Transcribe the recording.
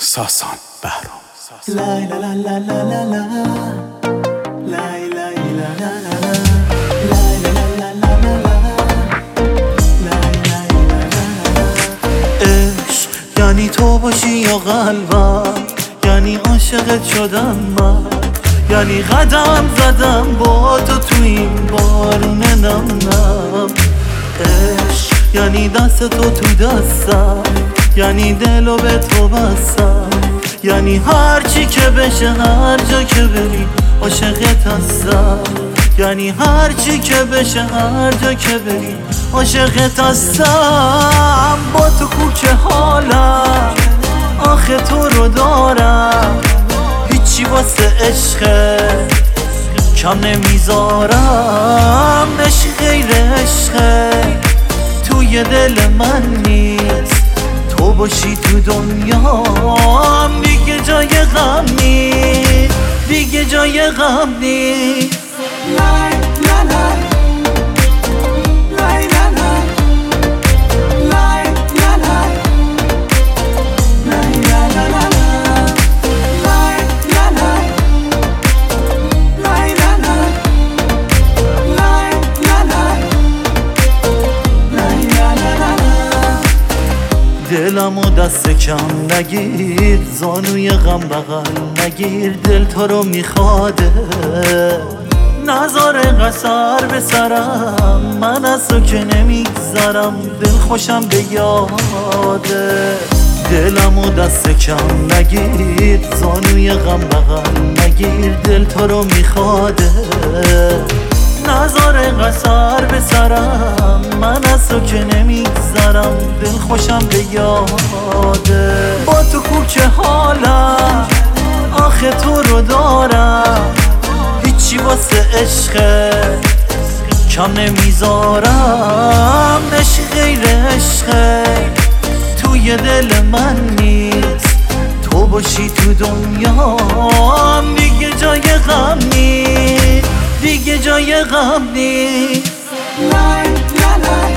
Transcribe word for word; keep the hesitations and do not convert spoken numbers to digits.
ساسان بهرام. لا لا لا لا لا لا لا لا لا لا لا لا. عشق یعنی تو باشی یا قلبم، یعنی عاشقت شدم من، یعنی قدم زدم با تو تو این بارون نم نم. عشق یعنی دست تو تو دستم، یعنی دلو به تو بستم، یعنی هر چی که بشه هر جا که بری عاشقت هستم، یعنی هر چی که بشه هر جا که بری عاشقت هستم. با تو کوچه حالم آخه تو رو دارم، هیچی واسه عشقت کم نمیذارم. عشق غیر عشقه توی دل من نیست، تو باشی تو دنیام دیگه جای غم نیست، دیگه جای غم نیست. لای لا لای لای لا لای لای لا لای لای لا لا لا لای لا لای لای لا لای لای لا لای لای لا لا لا. دلمو دست کم نگیر، زانوی غم بغل نگیر، دل تو رو میخواده نظاره قصر به سرم، من از تو که نمیگذرم، دل خوشم به یاده. دلمو دست کم نگیر، زانوی غم بغل نگیر، دل تو رو میخواده نظاره قصر به سرم، من از تو که نمیگذرم، دل خوشم به یاده. با تو کوچه حالم آخه تو رو دارم، هیچی واسه عشقت کم نمیذارم. عشق غیر عشقه توی دل من نیست، تو باشی تو دنیام دیگه جای غم نیست، دیگه جای غم نیست. لای لا لای